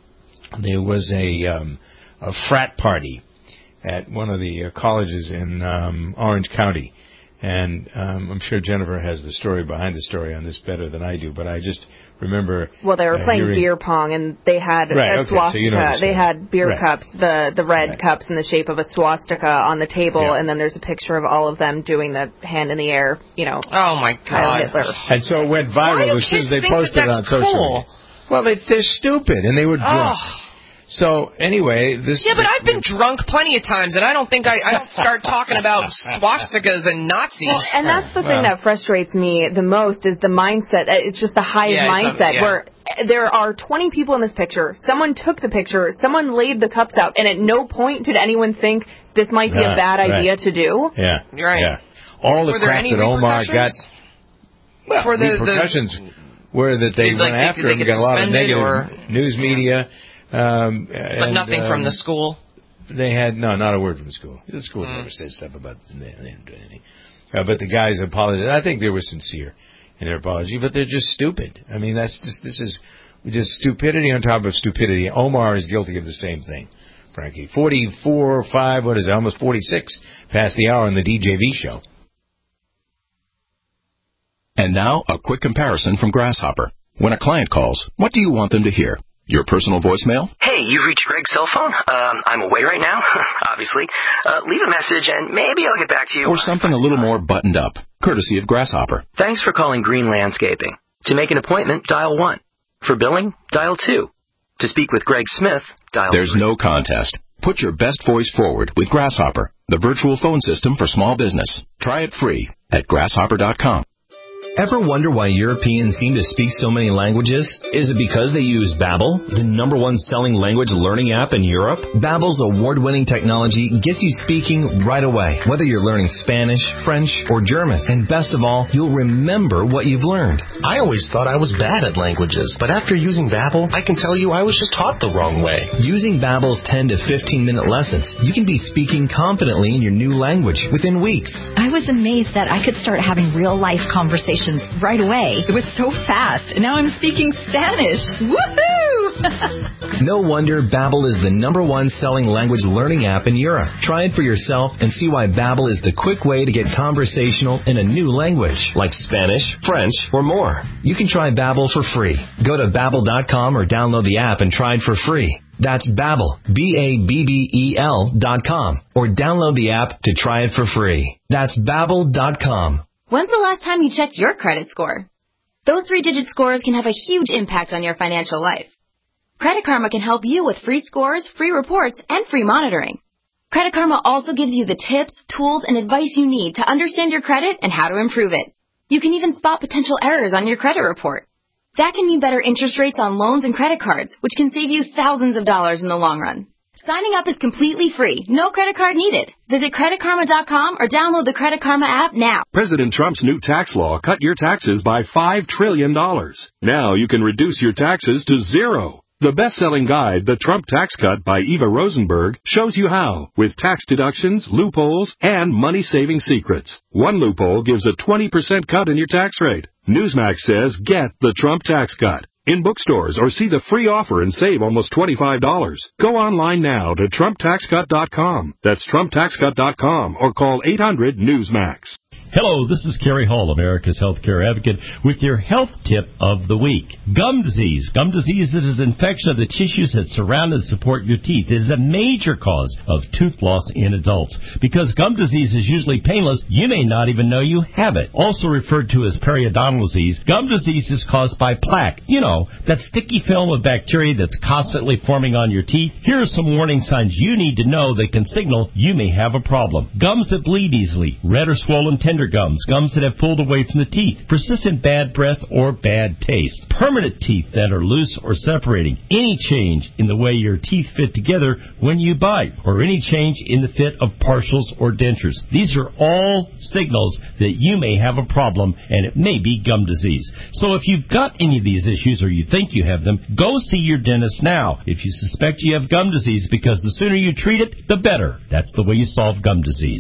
There was a, um, a frat party at one of the uh, colleges in, um, Orange County. And um, I'm sure Jennifer has the story behind the story on this better than I do, but I just remember. Well, they were uh, playing hearing... beer pong, and they had right, a okay, swastika. So you know the they had beer right. cups, the the red right. cups in the shape of a swastika on the table, yeah. and then there's a picture of all of them doing the hand in the air. You know. Oh my God! Hitler. And so it went viral as soon as they posted it on social cool? media. Well, they, they're stupid, and they were drunk. Oh. So anyway, this. Yeah, but I've been drunk plenty of times, and I don't think I, I don't start talking about swastikas and Nazis. Well, and that's the thing well. that frustrates me the most is the mindset. It's just the hive yeah, mindset a, yeah. where there are twenty people in this picture. Someone took the picture. Someone laid the cups out, and at no point did anyone think this might be uh, a bad right. idea to do. Yeah, right. Yeah. All the were there crap any that Omar got. Well, for the repercussions the, were that they like, went they, after they him. Got a lot of negative or, news media. Um, but and, nothing um, from the school. They had no, not a word from the school. The school mm. never said stuff about this. They didn't do anything. Uh, but the guys apologized. I think they were sincere in their apology, but they're just stupid. I mean, that's just this is just stupidity on top of stupidity. Omar is guilty of the same thing Frankie. forty-four, five, what is it, almost forty-six past the hour on the D J V show. And now, a quick comparison from Grasshopper. When a client calls, what do you want them to hear? Your personal voicemail? Hey, you've reached Greg's cell phone. Um, I'm away right now, obviously. Uh, leave a message and maybe I'll get back to you. Or something a little more buttoned up, courtesy of Grasshopper. Thanks for calling Green Landscaping. To make an appointment, dial one. For billing, dial two. To speak with Greg Smith, dial There's three. no contest. Put your best voice forward with Grasshopper, the virtual phone system for small business. Try it free at grasshopper dot com. Ever wonder why Europeans seem to speak so many languages? Is it because they use Babbel, the number one selling language learning app in Europe? Babbel's award-winning technology gets you speaking right away, whether you're learning Spanish, French, or German. And best of all, you'll remember what you've learned. I always thought I was bad at languages, but after using Babbel, I can tell you I was just taught the wrong way. Using Babbel's ten to fifteen minute lessons, you can be speaking confidently in your new language within weeks. I was amazed that I could start having real-life conversations right away. It was so fast, and now I'm speaking Spanish. Woohoo! No wonder Babbel is the number one selling language learning app in Europe. Try it for yourself and see why Babbel is the quick way to get conversational in a new language, like Spanish, French, or more. You can try Babbel for free. Go to babbel dot com or download the app and try it for free. That's Babbel, B A B B E L dot com, or download the app to try it for free. That's babbel dot com. When's the last time you checked your credit score? Those three-digit scores can have a huge impact on your financial life. Credit Karma can help you with free scores, free reports, and free monitoring. Credit Karma also gives you the tips, tools, and advice you need to understand your credit and how to improve it. You can even spot potential errors on your credit report. That can mean better interest rates on loans and credit cards, which can save you thousands of dollars in the long run. Signing up is completely free. No credit card needed. Visit credit karma dot com or download the Credit Karma app now. President Trump's new tax law cut your taxes by five trillion dollars. Now you can reduce your taxes to zero. The best-selling guide, The Trump Tax Cut by Eva Rosenberg, shows you how, with tax deductions, loopholes, and money-saving secrets. One loophole gives a twenty percent cut in your tax rate. Newsmax says, get the Trump Tax Cut. In bookstores, or see the free offer and save almost twenty-five dollars. Go online now to trump tax cut dot com. That's trump tax cut dot com or call eight hundred Newsmax. Hello, this is Kerry Hall, America's healthcare advocate, with your health tip of the week. Gum disease. Gum disease is an infection of the tissues that surround and support your teeth. It is a major cause of tooth loss in adults. Because gum disease is usually painless, you may not even know you have it. Also referred to as periodontal disease, gum disease is caused by plaque. You know, that sticky film of bacteria that's constantly forming on your teeth. Here are some warning signs you need to know that can signal you may have a problem. Gums that bleed easily, red or swollen tender gums, gums that have pulled away from the teeth, persistent bad breath or bad taste, permanent teeth that are loose or separating, any change in the way your teeth fit together when you bite, or any change in the fit of partials or dentures. These are all signals that you may have a problem, and it may be gum disease. So if you've got any of these issues or you think you have them, go see your dentist now if you suspect you have gum disease, because the sooner you treat it, the better. That's the way you solve gum disease.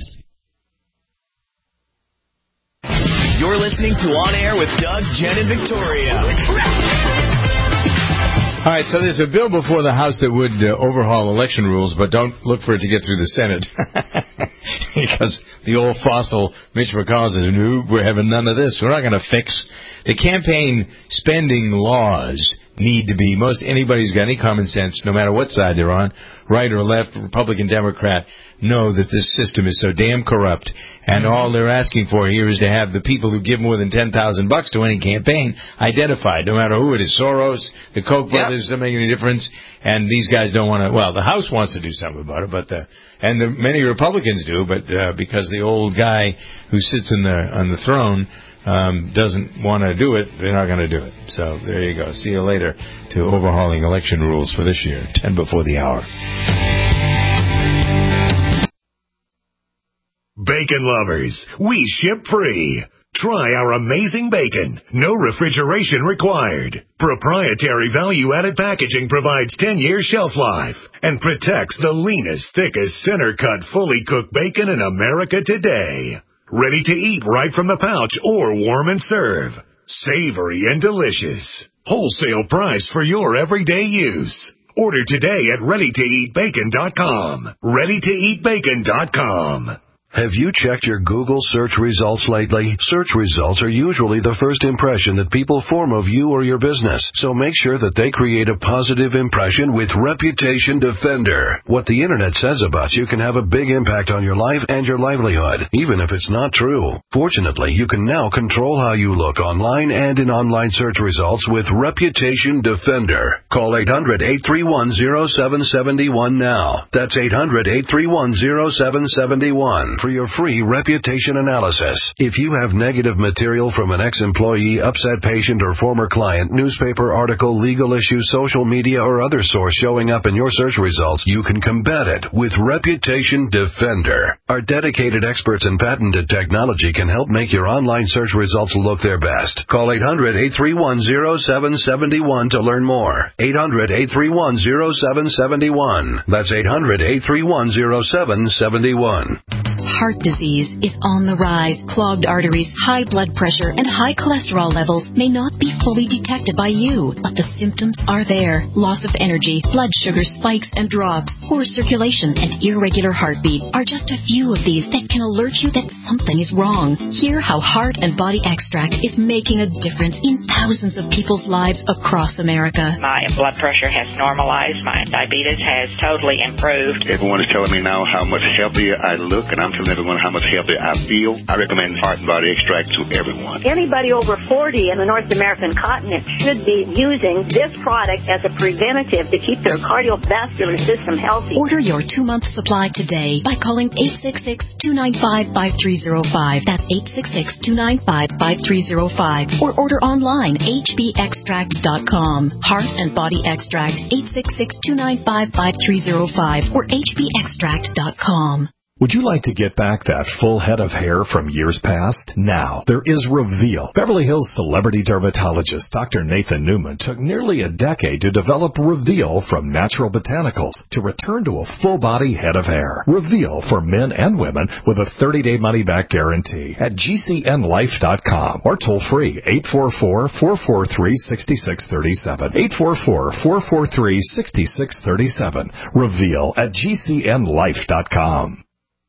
You're listening to On Air with Doug, Jen, and Victoria. All right, so there's a bill before the House that would uh, overhaul election rules, but don't look for it to get through the Senate. Because the old fossil Mitch McConnell says, no, we're having none of this. We're not going to fix. The campaign spending laws need to be, most anybody's got any common sense, no matter what side they're on, right or left, Republican, Democrat, know that this system is so damn corrupt. And mm-hmm. all they're asking for here is to have the people who give more than ten thousand bucks to any campaign identified, no matter who it is. Soros, the Koch brothers, yep. doesn't make any difference. And these guys don't want to, well, the House wants to do something about it, but the, and the, many Republicans do, but uh, because the old guy who sits in the on the throne um, doesn't want to do it, they're not going to do it. So there you go. See you later to overhauling election rules for this year, ten before the hour. Bacon lovers, we ship free. Try our amazing bacon. No refrigeration required. Proprietary value-added packaging provides ten years shelf life and protects the leanest, thickest, center-cut, fully cooked bacon in America today. Ready to eat right from the pouch or warm and serve. Savory and delicious. Wholesale price for your everyday use. Order today at ready to eat bacon dot com. ready to eat bacon dot com. Have you checked your Google search results lately? Search results are usually the first impression that people form of you or your business, so make sure that they create a positive impression with Reputation Defender. What the internet says about you can have a big impact on your life and your livelihood, even if it's not true. Fortunately, you can now control how you look online and in online search results with Reputation Defender. Call eight hundred, eight three one, zero seven seven one now. That's eight hundred, eight three one, zero seven seven one. For your free reputation analysis. If you have negative material from an ex-employee, upset patient, or former client, newspaper article, legal issue, social media, or other source showing up in your search results, you can combat it with Reputation Defender. Our dedicated experts in patented technology can help make your online search results look their best. Call eight hundred, eight three one, zero seven seven one to learn more. eight hundred, eight three one, zero seven seven one. That's eight hundred, eight three one, zero seven seven one. Heart disease is on the rise. Clogged arteries, high blood pressure, and high cholesterol levels may not be fully detected by you, but the symptoms are there. Loss of energy, blood sugar spikes and drops, poor circulation, and irregular heartbeat are just a few of these that can alert you that something is wrong. Hear how Heart and Body Extract is making a difference in thousands of people's lives across America. My blood pressure has normalized. My diabetes has totally improved. Everyone is telling me now how much healthier I look, and I'm telling everyone how much healthier I feel. I recommend Heart and Body Extract to everyone. Anybody over forty in the North American continent should be using this product as a preventative to keep their cardiovascular system healthy. Order your two-month supply today by calling eight six six, two nine five, five three zero five. That's eight six six, two nine five, five three zero five. Or order online, h b extract dot com. Heart and Body Extract, eight six six, two nine five, five three zero five or h b extract dot com. Would you like to get back that full head of hair from years past? Now, there is Reveal. Beverly Hills celebrity dermatologist Doctor Nathan Newman took nearly a decade to develop Reveal from natural botanicals to return to a full-body head of hair. Reveal for men and women with a thirty-day money-back guarantee at g c n life dot com or toll-free eight four four, four four three, six six three seven. eight four four, four four three, six six three seven. Reveal at g c n life dot com.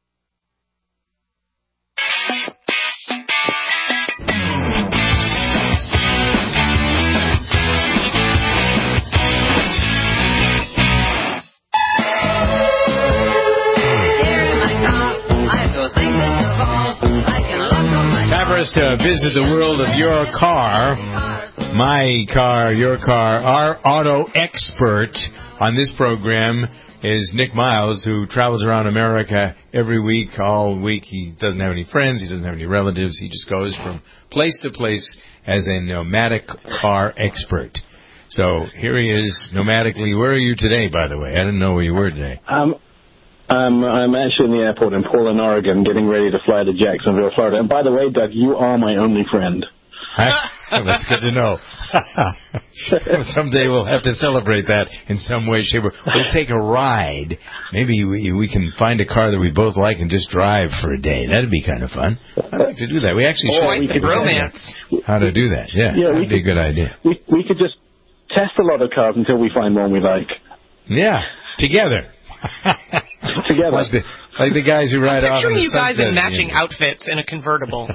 Time for us to visit the world of your car. My car, your car. Our auto expert on this program is Nick Miles, who travels around America every week, all week. He doesn't have any friends. He doesn't have any relatives. He just goes from place to place as a nomadic car expert. So here he is, nomadically. Where are you today, by the way? I didn't know where you were today. Um, I'm, I'm actually in the airport in Portland, Oregon, getting ready to fly to Jacksonville, Florida. And by the way, Doug, you are my only friend. That's good to know. Someday we'll have to celebrate that in some way, shape, or we'll take a ride. Maybe we, we can find a car that we both like and just drive for a day. That'd be kind of fun. I'd like to do that. We actually should. Quite the romance. How to do that? Yeah, yeah that'd be could, a good idea. We we could just test a lot of cars until we find one we like. Yeah, together. Together. Like the, like the guys who ride I'm off in the you guys in sunset, matching you know. outfits in a convertible.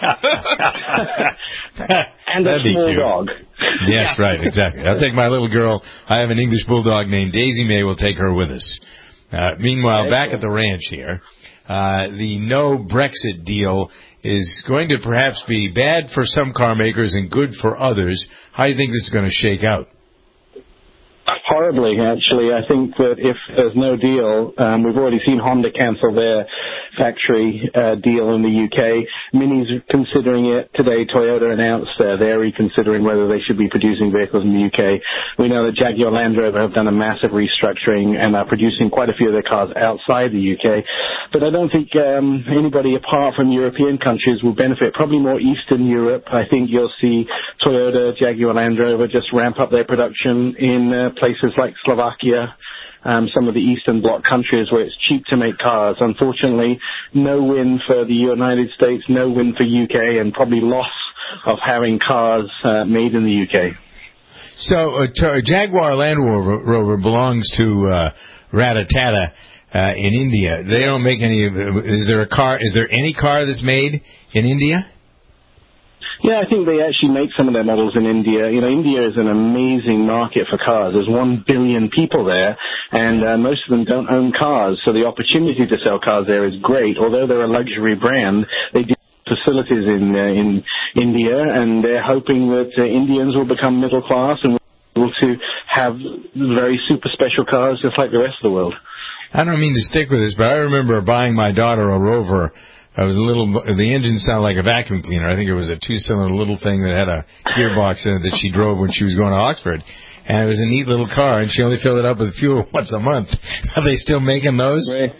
And a That'd be small cute. dog. Yes, right, exactly. I'll take my little girl. I have an English bulldog named Daisy May. We'll take her with us. Uh, meanwhile, back at the ranch here, uh, the no Brexit deal is going to perhaps be bad for some car makers and good for others. How do you think this is going to shake out? Horribly, actually. I think that if there's no deal, um, we've already seen Honda cancel their factory uh, deal in the U K. Mini's considering it. Today, Toyota announced uh, they're reconsidering whether they should be producing vehicles in the U K. We know that Jaguar Land Rover have done a massive restructuring and are producing quite a few of their cars outside the U K. But I don't think um, anybody apart from European countries will benefit. Probably more Eastern Europe. I think you'll see Toyota, Jaguar Land Rover just ramp up their production in uh, places like Slovakia, um, some of the Eastern Bloc countries where it's cheap to make cars. Unfortunately, no win for the United States, no win for U K, and probably loss of having cars uh, made in the U K. So uh, t- Jaguar Land Rover, Rover belongs to uh, Ratatata uh, in India. They don't make any. Is there a car? Is there any car that's made in India? Yeah, I think they actually make some of their models in India. You know, India is an amazing market for cars. There's one billion people there, and uh, most of them don't own cars, so the opportunity to sell cars there is great. Although they're a luxury brand, they do facilities in uh, in India, and they're hoping that uh, Indians will become middle class and will be able to have very super special cars just like the rest of the world. I don't mean to stick with this, but I remember buying my daughter a Rover. It was a little. The engine sounded like a vacuum cleaner. I think it was a two-cylinder little thing that had a gearbox in it that she drove when she was going to Oxford. And it was a neat little car, and she only filled it up with fuel once a month. Are they still making those? Right.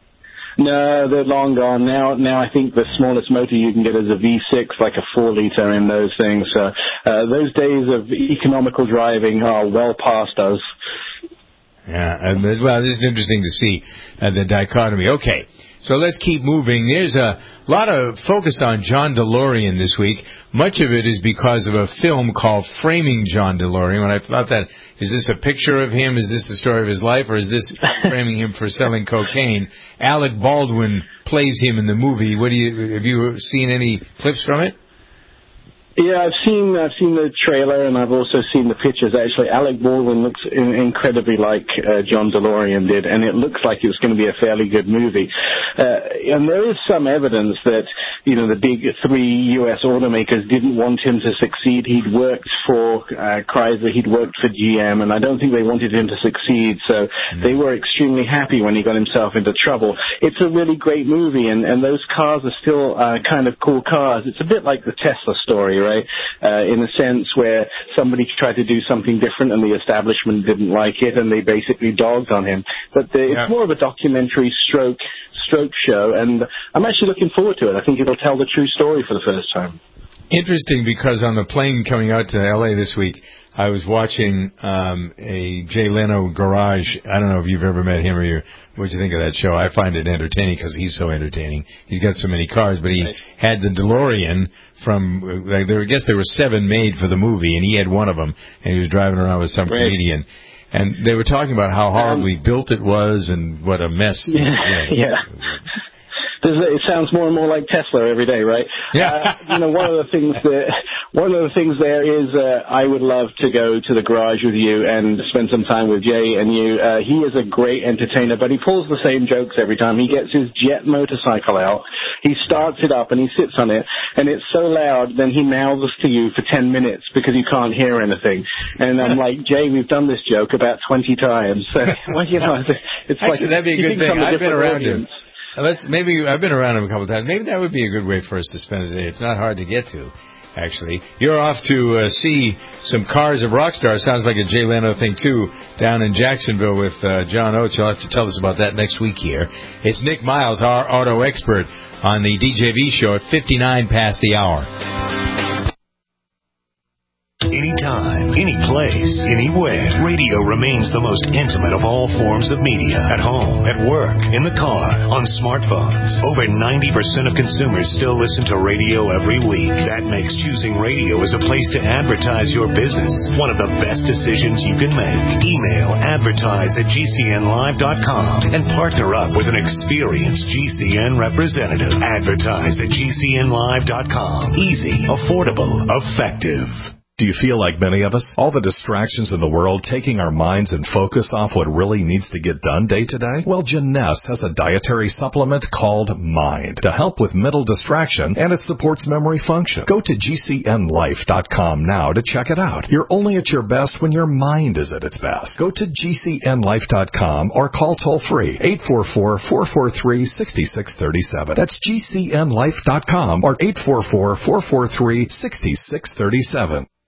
No, they're long gone. Now, now I think the smallest motor you can get is a V six, like a four liter in those things. So uh, those days of economical driving are well past us. Yeah, and well, this is interesting to see uh, the dichotomy. Okay, so let's keep moving. There's a lot of focus on John DeLorean this week. Much of it is because of a film called Framing John DeLorean. When I thought that, is this a picture of him? Is this the story of his life? Or is this framing him for selling cocaine? Alec Baldwin plays him in the movie. What do you, have you seen any clips from it? Yeah, I've seen I've seen the trailer, and I've also seen the pictures. Actually, Alec Baldwin looks in, incredibly like uh, John DeLorean did, and it looks like it was going to be a fairly good movie. Uh, and there is some evidence that, you know, the big three U S automakers didn't want him to succeed. He'd worked for uh, Chrysler, he'd worked for G M, and I don't think they wanted him to succeed, so mm. they were extremely happy when he got himself into trouble. It's a really great movie, and, and those cars are still uh, kind of cool cars. It's a bit like the Tesla story, right? Right, uh, in a sense where somebody tried to do something different and the establishment didn't like it and they basically dogged on him. But the, yeah. it's more of a documentary stroke stroke show, and I'm actually looking forward to it. I think it'll tell the true story for the first time. Interesting, because on the plane coming out to L A this week, I was watching um, a Jay Leno Garage. I don't know if you've ever met him or you. What do you think of that show? I find it entertaining because he's so entertaining. He's got so many cars, but he right. had the DeLorean from. Like, there, I guess there were seven made for the movie, and he had one of them, and he was driving around with some right. comedian. And they were talking about how horribly um, built it was and what a mess. Yeah. You know, yeah. It sounds more and more like Tesla every day, right? Yeah. Uh, you know, one of the things that, one of the things there is, uh, I would love to go to the garage with you and spend some time with Jay and you. Uh, he is a great entertainer, but he pulls the same jokes every time. He gets his jet motorcycle out, he starts it up and he sits on it, and it's so loud, then he mouths to you for ten minutes because you can't hear anything. And I'm like, Jay, we've done this joke about twenty times. So, well, you know, it's, it's Actually, like, that'd be a good thing. I've been around audience. him. Let's maybe I've been around him a couple of times. Maybe that would be a good way for us to spend the day. It's not hard to get to, actually. You're off to uh, see some Cars of Rockstar. Sounds like a Jay Leno thing too, down in Jacksonville with uh, John Oates. You'll have to tell us about that next week here. It's Nick Miles, our auto expert, on the D J V show at fifty-nine past the hour. Anytime, any place, anywhere. Radio remains the most intimate of all forms of media. At home, at work, in the car, on smartphones. Over ninety percent of consumers still listen to radio every week. That makes choosing radio as a place to advertise your business one of the best decisions you can make. Email advertise at G C N live dot com and partner up with an experienced G C N representative. Advertise at G C N live dot com. Easy, affordable, effective. Do you feel like many of us? All the distractions in the world taking our minds and focus off what really needs to get done day to day? Well, Jeunesse has a dietary supplement called Mind to help with mental distraction, and it supports memory function. Go to G C N life dot com now to check it out. You're only at your best when your mind is at its best. Go to G C N life dot com or call toll-free eight four four, four four three, six six three seven. That's G C N life dot com or eight four four, four four three, six six three seven.